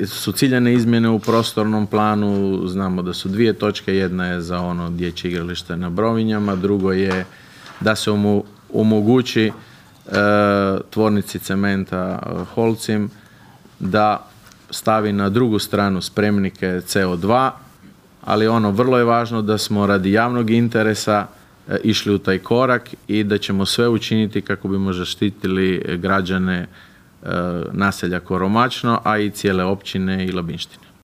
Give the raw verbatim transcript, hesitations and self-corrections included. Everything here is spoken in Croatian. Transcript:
su ciljane izmjene u prostornom planu. Znamo da su dvije točke, jedna je za ono dječje igralište na Brovinjama, drugo je da se omogući e, tvornici cementa Holcim da stavi na drugu stranu spremnike C O dva, ali ono vrlo je važno da smo radi javnog interesa e, išli u taj korak i da ćemo sve učiniti kako bimo zaštitili građane naselja Koromačno, a i cijele općine i Labinštine.